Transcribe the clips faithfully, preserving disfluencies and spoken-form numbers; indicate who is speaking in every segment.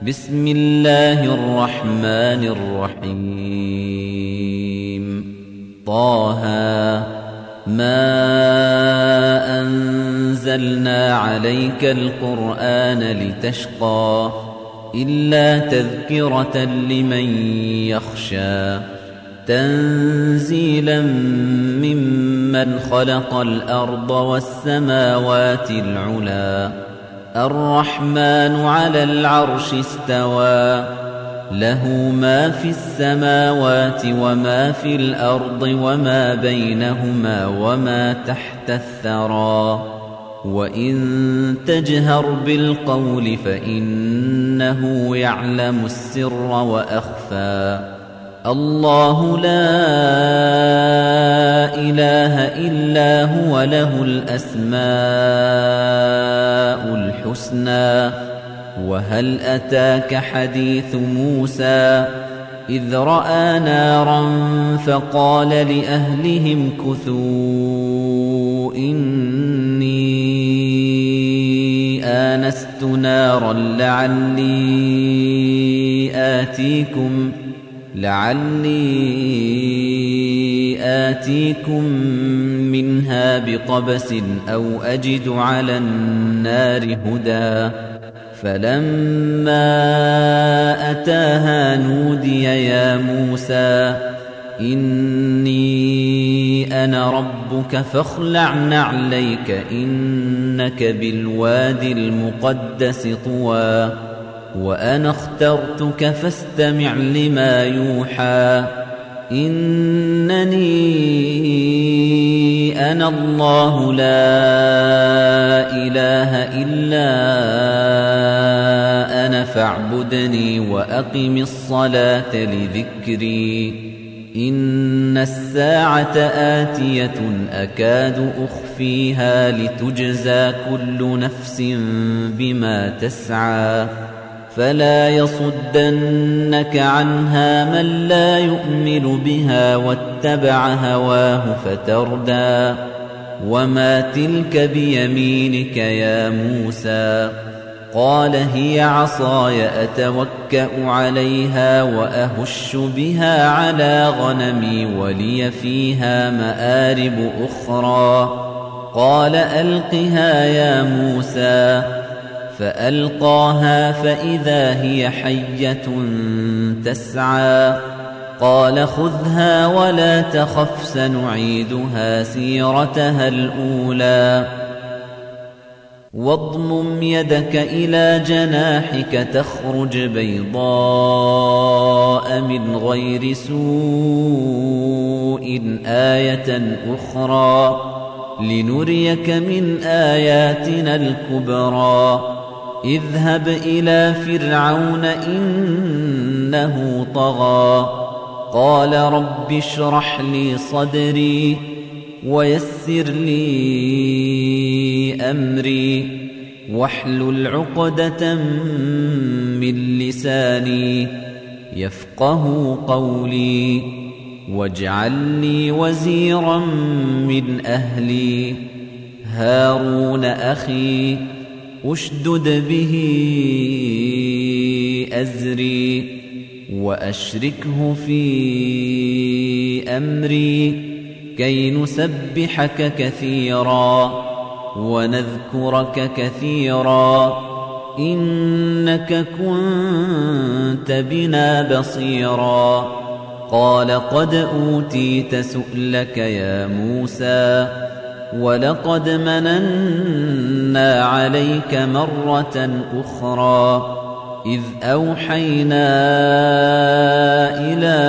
Speaker 1: بسم الله الرحمن الرحيم طه ما أنزلنا عليك القرآن لتشقى إلا تذكرة لمن يخشى تنزيلا ممن خلق الأرض والسماوات العلى الرحمن على العرش استوى له ما في السماوات وما في الأرض وما بينهما وما تحت الثرى وإن تجهر بالقول فإنه يعلم السر وأخفى الله لا إله إلا هو له الأسماء الحسنى وهل أتاك حديث موسى إذ رأى نارا فقال لأهلهم كثوا إني آنست نارا لعلي آتيكم لعلي آتيكم منها بقبس أو أجد على النار هدى فلما أتاها نودي يا موسى إني أنا ربك فاخلع نعليك إنك بالوادي المقدس طوى وأنا اخترتك فاستمع لما يوحى إنني أنا الله لا إله إلا أنا فاعبدني وأقم الصلاة لذكري إن الساعة آتية أكاد أخفيها لتجزى كل نفس بما تسعى فلا يصدنك عنها من لا يؤمن بها واتبع هواه فتردى وما تلك بيمينك يا موسى قال هي عصاي أتوكأ عليها وأهش بها على غنمي ولي فيها مآرب أخرى قال ألقها يا موسى فألقاها فإذا هي حية تسعى قال خذها ولا تخف سنعيدها سيرتها الأولى واضمم يدك إلى جناحك تخرج بيضاء من غير سوء آية أخرى لنريك من آياتنا الكبرى اذهب إلى فرعون إنه طغى قال رب اشرح لي صدري ويسر لي أمري واحلل عقدة من لساني يفقه قولي واجعل لي وزيرا من أهلي هارون أخي أشدد به أزري وأشركه في أمري كي نسبحك كثيرا ونذكرك كثيرا إنك كنت بنا بصيرا قال قد أوتيت سؤلك يا موسى ولقد مننا عليك مرة أخرى إذ أوحينا إلى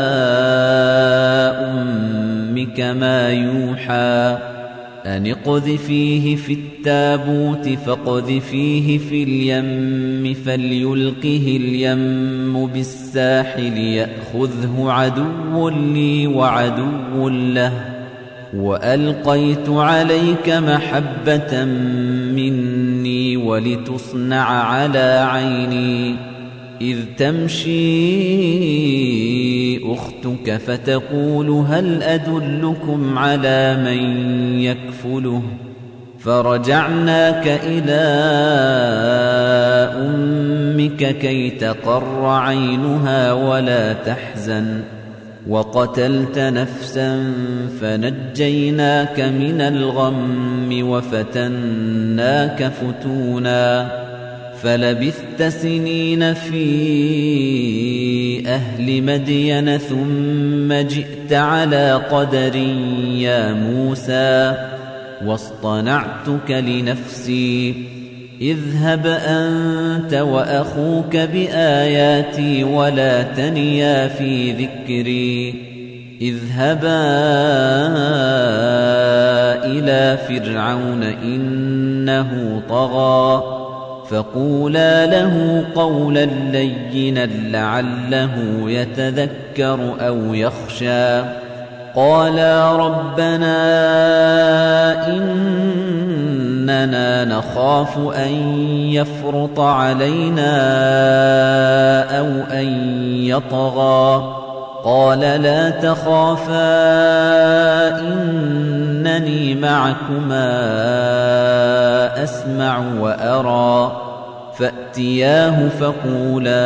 Speaker 1: أمك ما يوحى أن اقذفيه في التابوت فاقذفيه في اليم فليلقه اليم بالساحل يأخذه عدو لي وعدو له وألقيت عليك محبة مني ولتصنع على عيني إذ تمشي أختك فتقول هل أدلكم على من يكفله فرجعناك إلى أمك كي تقر عينها ولا تحزن وقتلت نفسا فنجيناك من الغم وفتناك فتونا فلبثت سنين في أهل مدين ثم جئت على قدر يا موسى واصطنعتك لنفسي اذهب أنت وأخوك بآياتي ولا تنيا في ذكري اذهبا إلى فرعون إنه طغى فقولا له قولا لينا لعله يتذكر أو يخشى قالا ربنا إننا نخاف أن يفرط علينا أو أن يطغى قال لا تخافا إنني معكما أسمع وأرى فأتياه فقولا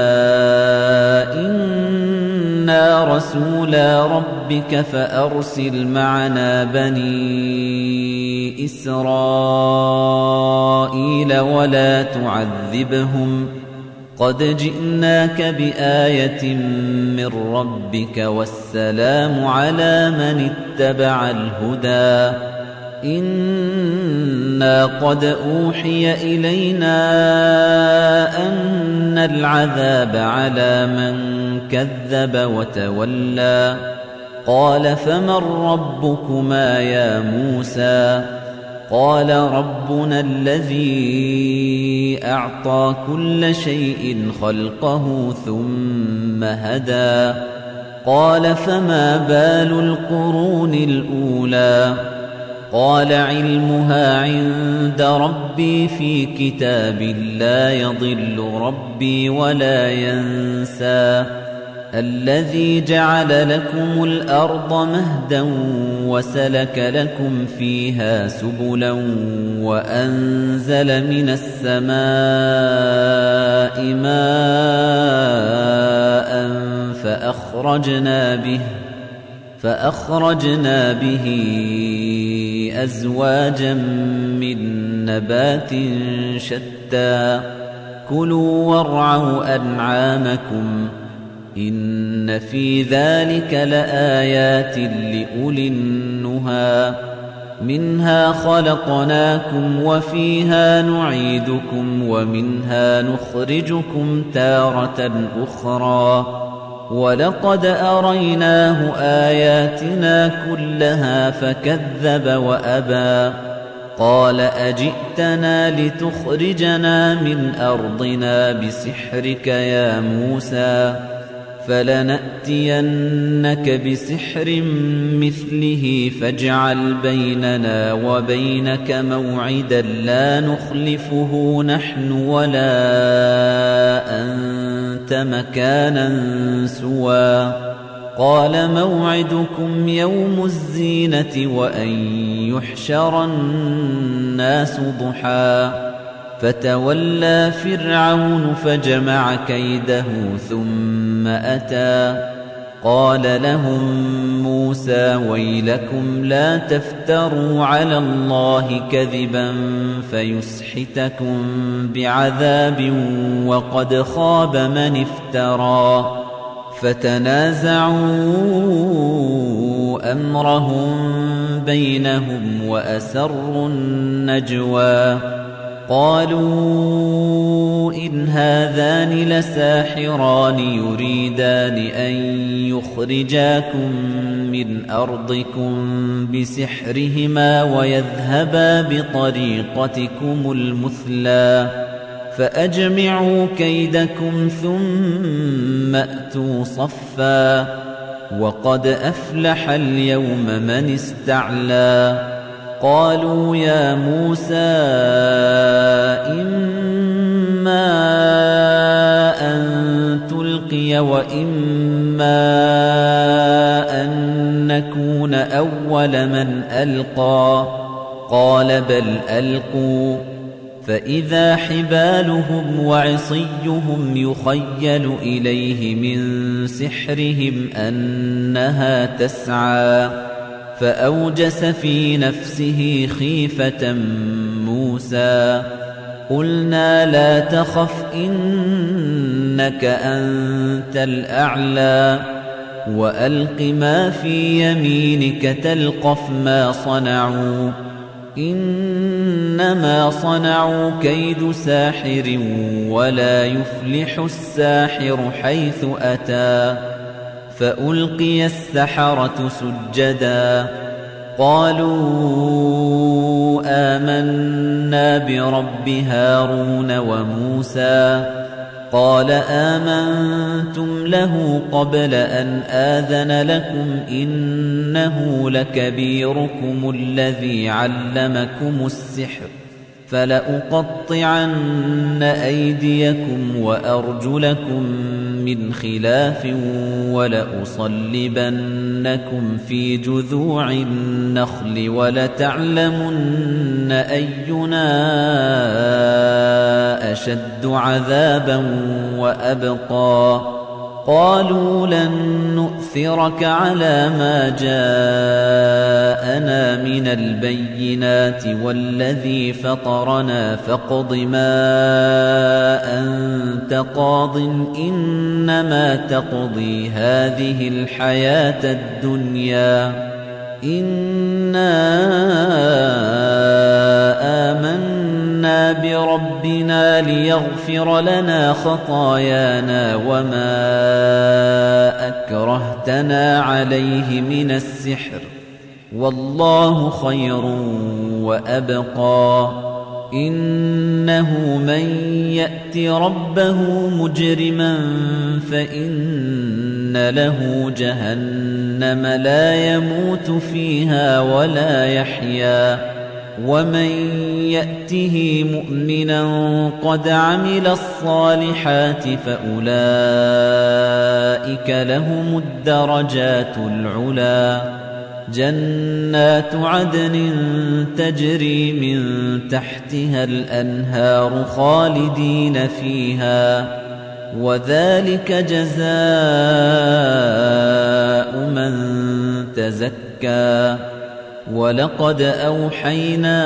Speaker 1: إنا رسولا ربك فأرسل معنا بني إسرائيل ولا تعذبهم قد جئناك بآية من ربك والسلام على من اتبع الهدى إنا قد أوحي إلينا أن العذاب على من كذب وتولى قال فمن ربكما يا موسى قال ربنا الذي أعطى كل شيء خلقه ثم هدى قال فما بال القرون الأولى قال علمها عند ربي في كتاب لا يضل ربي ولا ينسى الذي جعل لكم الأرض مهدا وسلك لكم فيها سبلا وأنزل من السماء ماء فأخرجنا به فأخرجنا به أزواجا من نبات شتى كلوا وارعوا أنعامكم إن في ذلك لآيات لأولي النهى منها خلقناكم وفيها نعيدكم ومنها نخرجكم تارة أخرى ولقد أريناه آياتنا كلها فكذب وأبى قال أجئتنا لتخرجنا من أرضنا بسحرك يا موسى فلنأتينك بسحر مثله فاجعل بيننا وبينك موعدا لا نخلفه نحن ولا أنت مكانا سوى قال موعدكم يوم الزينة وأن يحشر الناس ضحى فتولى فرعون فجمع كيده ثم أتى قال لهم موسى ويلكم لا تفتروا على الله كذبا فيسحتكم بعذاب وقد خاب من افترى فتنازعوا أمرهم بينهم وأسروا النجوى قالوا إن هذان لساحران يريدان أن يخرجاكم من أرضكم بسحرهما ويذهبا بطريقتكم المثلى فأجمعوا كيدكم ثم أتوا صفا وقد أفلح اليوم من استعلى قالوا يا موسى إما أن تلقي وإما أن نكون أول من ألقى قال بل ألقوا فإذا حبالهم وعصيهم يخيل إليه من سحرهم أنها تسعى فأوجس في نفسه خيفة موسى قلنا لا تخف إنك أنت الأعلى وألق ما في يمينك تلقف ما صنعوا إنما صنعوا كيد ساحر ولا يفلح الساحر حيث أتى فألقي السحرة سجدا قالوا آمنا برب هارون وموسى قال آمنتم له قبل أن آذن لكم إنه لكبيركم الذي علمكم السحر فلأقطعن أيديكم وأرجلكم من خلاف ولأصلبنكم في جذوع النخل ولتعلمن أينا أشد عذابا وأبقى قالوا لن نؤثرك على ما جاءنا من البينات والذي فطرنا فاقض ما أنت قاض إنما تقضي هذه الحياة الدنيا إنا آمنا بربنا ليغفر لنا خطايانا وما أكرهتنا عليه من السحر والله خير وأبقى إنه من يأت ربه مجرما فإن له جهنم لا يموت فيها ولا يحيا ومن يأته مؤمنا قد عمل الصالحات فأولئك لهم الدرجات العلا جنات عدن تجري من تحتها الأنهار خالدين فيها وذلك جزاء من تزكى ولقد أوحينا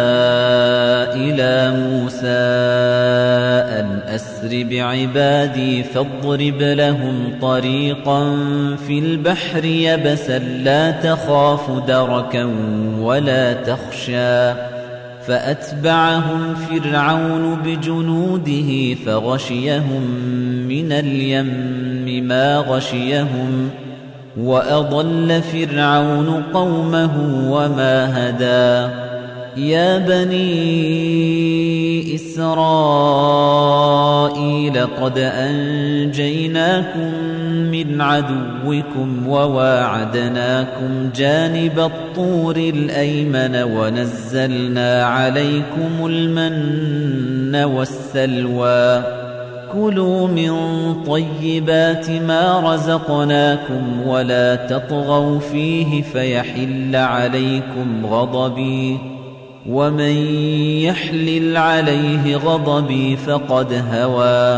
Speaker 1: إلى موسى أن أسر بعبادي فاضرب لهم طريقا في البحر يبسا لا تخاف دركا ولا تخشى فأتبعهم فرعون بجنوده فغشيهم من اليم ما غشيهم وأضل فرعون قومه وما هدى يا بني إسرائيل قد أنجيناكم من عدوكم وواعدناكم جانب الطور الأيمن ونزلنا عليكم المن والسلوى كلوا من طيبات ما رزقناكم ولا تطغوا فيه فيحل عليكم غضبي ومن يحلل عليه غضبي فقد هوى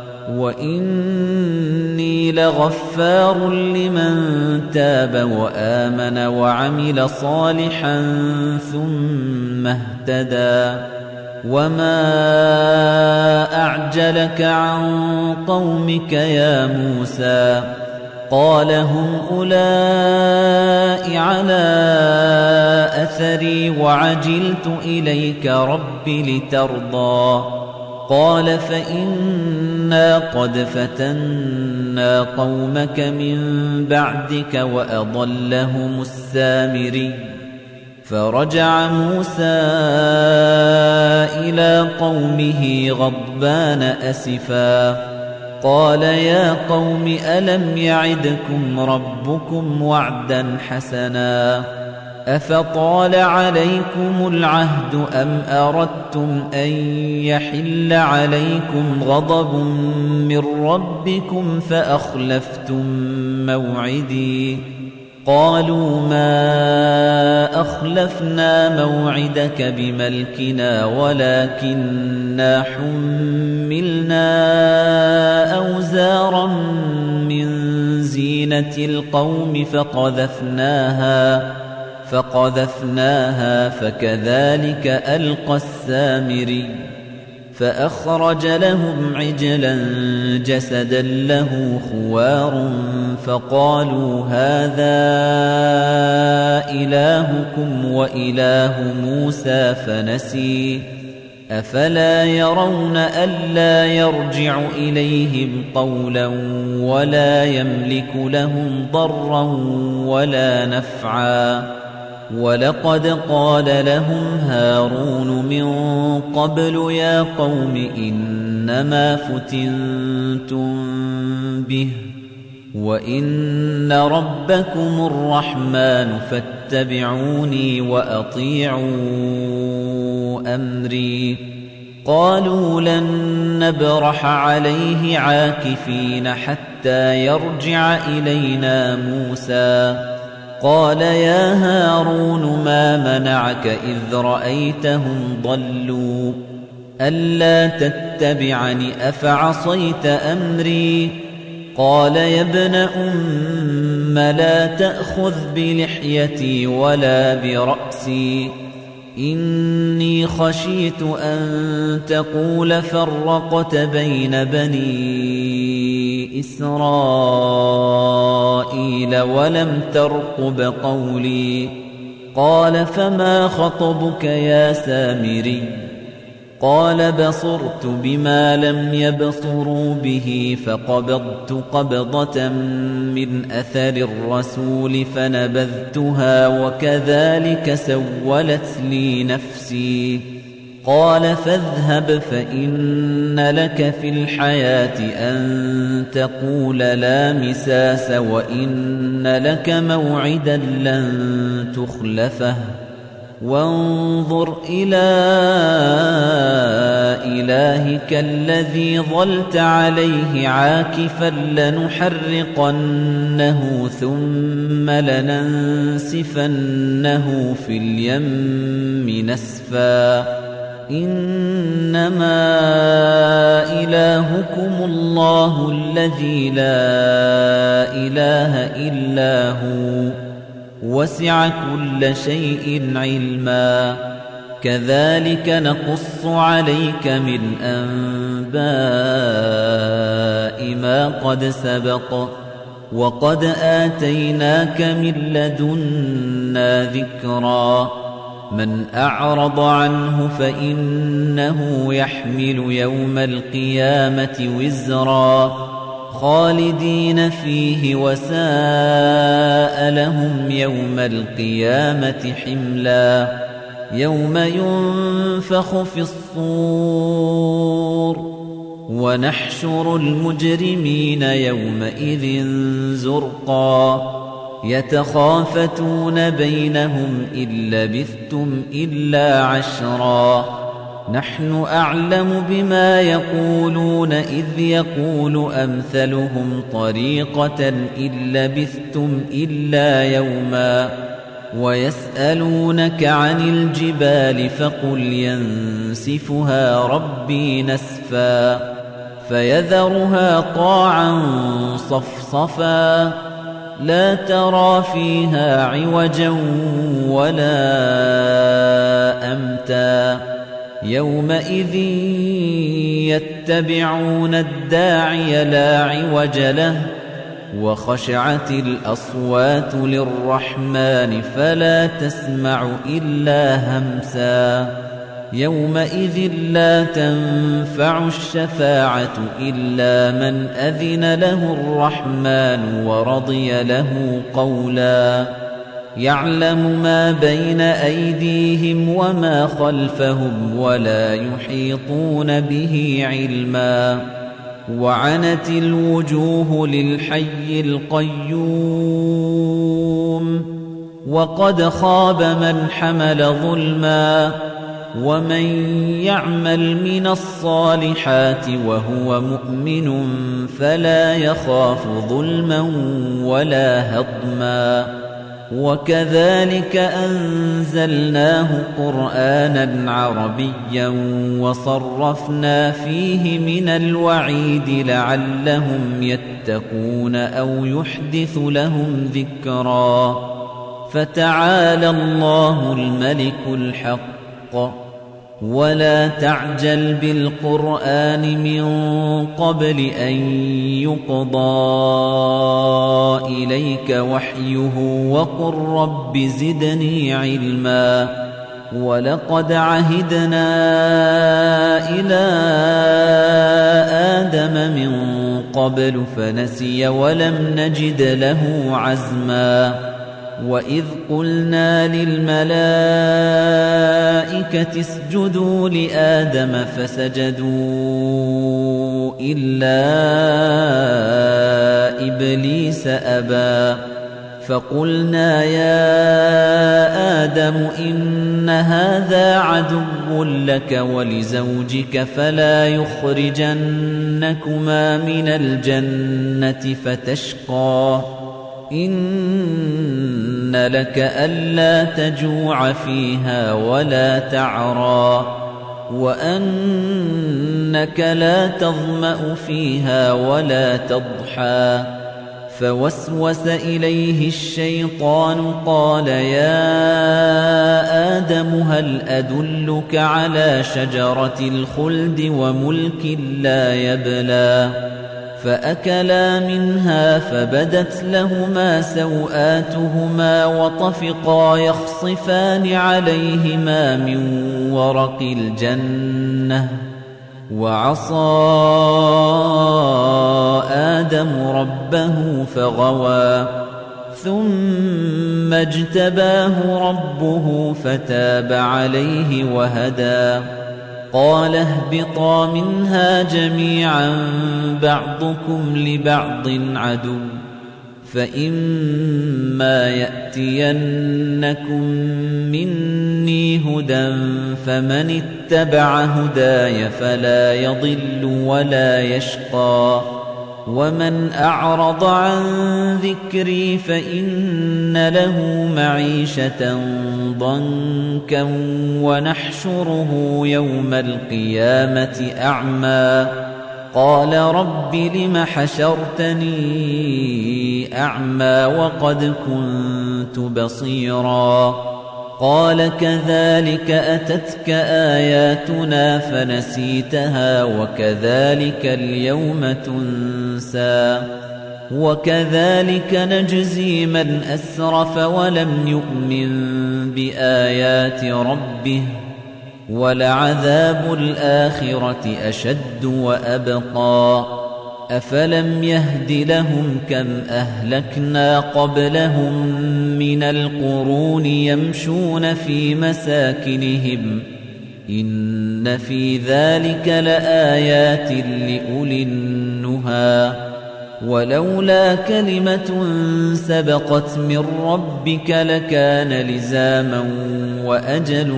Speaker 1: وإني لغفار لمن تاب وآمن وعمل صالحا ثم اهتدى وما أعجلك عن قومك يا موسى قال هم أولئك على أثري وعجلت إليك رب لترضى قال فإنا قد فتنا قومك من بعدك وأضلهم السامري فرجع موسى إلى قومه غضبان أسفا قال يا قوم ألم يعدكم ربكم وعدا حسنا أفطال عليكم العهد أم أردتم أن يحل عليكم غضب من ربكم فأخلفتم موعدي قالوا ما أخلفنا موعدك بملكنا ولكننا حملنا أوزارا من زينة القوم فقذفناها فقذفناها فكذلك ألقى السامري فأخرج لهم عجلا جسدا له خوار فقالوا هذا إلهكم وإله موسى فنسي أفلا يرون ألا يرجع إليهم قولا ولا يملك لهم ضرا ولا نفعا ولقد قال لهم هارون من قبل يا قوم إنما فتنتم به وإن ربكم الرحمن فاتبعوني وأطيعوا أمري قالوا لن نبرح عليه عاكفين حتى يرجع إلينا موسى قال يا هارون ما منعك إذ رأيتهم ضلوا ألا تتبعني أفعصيت أمري قال يا ابن أم لا تأخذ بلحيتي ولا برأسي إني خشيت أن تقول فرقت بين بني إسرائيل ولم ترقب قولي قال فما خطبك يا سامري قال بصرت بما لم يبصروا به فقبضت قبضة من أثر الرسول فنبذتها وكذلك سولت لي نفسي قال فاذهب فإن لك في الحياة أن تقول لا مساس وإن لك موعدا لن تخلفه وانظر إلى إلهك الذي ظلت عليه عاكفا لنحرقنه ثم لننسفنه في اليم نسفا إنما إلهكم الله الذي لا إله إلا هو وسع كل شيء علما كذلك نقص عليك من أنباء ما قد سبق وقد آتيناك من لدنا ذكرا من أعرض عنه فإنه يحمل يوم القيامة وزرا خالدين فيه وساء لهم يوم القيامة حملا يوم ينفخ في الصور ونحشر المجرمين يومئذ زرقا يتخافتون بينهم إن لبثتم إلا عشرا نحن أعلم بما يقولون إذ يقول أمثلهم طريقة إن لبثتم إلا يوما ويسألونك عن الجبال فقل ينسفها ربي نسفا فيذرها قاعا صفصفا لا ترى فيها عوجا ولا أمتا يومئذ يتبعون الداعي لا عوج له وخشعت الأصوات للرحمن فلا تسمع إلا همسا يومئذ لا تنفع الشفاعة إلا من أذن له الرحمن ورضي له قولا يعلم ما بين أيديهم وما خلفهم ولا يحيطون به علما وعنت الوجوه للحي القيوم وقد خاب من حمل ظلما ومن يعمل من الصالحات وهو مؤمن فلا يخاف ظلما ولا هضما وكذلك أنزلناه قرآنًا عربيًّا وصرفنا فيه من الوعيد لعلهم يتقون أو يحدث لهم ذكرًا فتعالى الله الملك الحق ولا تعجل بالقرآن من قبل أن يقضى إليك وحيه وقل رب زدني علما ولقد عهدنا إلى آدم من قبل فنسي ولم نجد له عزما وإذ قلنا للملائكة اسجدوا لآدم فسجدوا إلا إبليس أبى فقلنا يا آدم إن هذا عدو لك ولزوجك فلا يخرجنكما من الجنة فتشقى إن لك ألا تجوع فيها ولا تعرى وأنك لا تظمأ فيها ولا تضحى فوسوس إليه الشيطان قال يا آدم هل أدلك على شجرة الخلد وملك لا يبلى فأكلا منها فبدت لهما سوآتهما وطفقا يخصفان عليهما من ورق الجنة وعصى آدم ربه فغوى ثم اجتباه ربه فتاب عليه وهدى قال اهبطا منها جميعا بعضكم لبعض عدو فإما يأتينكم مني هدى فمن اتبع هداي فلا يضل ولا يشقى ومن أعرض عن ذكري فإن له معيشة ضنكا ونحشره يوم القيامة أعمى قال رب لم حشرتني أعمى وقد كنت بصيرا قال كذلك أتتك آياتنا فنسيتها وكذلك اليوم تنسى وكذلك نجزي من أسرف ولم يؤمن بآيات ربه ولعذاب الآخرة أشد وأبقى أفلم يهد لهم كم أهلكنا قبلهم من القرون يمشون في مساكنهم إن في ذلك لآيات لأولي النهى ولولا كلمة سبقت من ربك لكان لزاما وأجل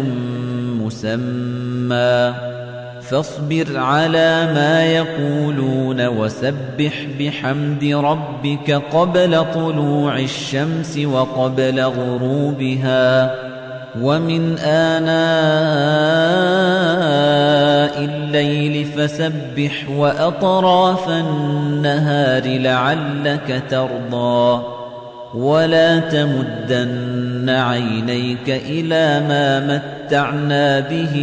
Speaker 1: مسمى فاصبر على ما يقولون وسبح بحمد ربك قبل طلوع الشمس وقبل غروبها ومن آناء الليل فسبح وأطراف النهار لعلك ترضى ولا تمدن عينيك إلى ما متعنا به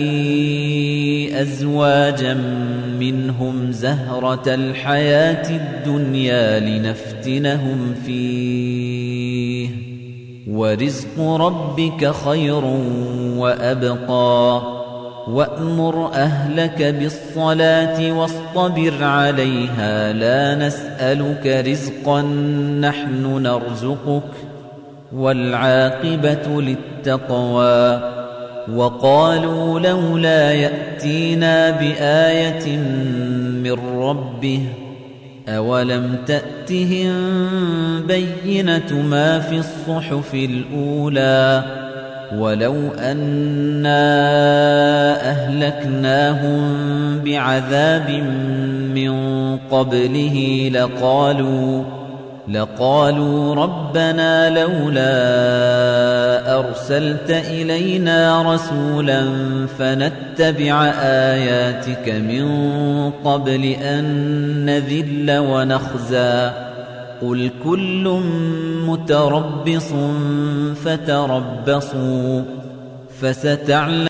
Speaker 1: أزواجا منهم زهرة الحياة الدنيا لنفتنهم فيه ورزق ربك خير وأبقى وأمر أهلك بالصلاة واصطبر عليها لا نسألك رزقا نحن نرزقك والعاقبة للتقوى وقالوا لولا يأتينا بآية من ربه أولم تأتهم بينة ما في الصحف الأولى ولو أنا أهلكناهم بعذاب من قبله لقالوا لقالوا ربنا لولا أرسلت إلينا رسولا فنتبع آياتك من قبل أن نذل ونخزى قل كل متربص فتربصوا فستعلمون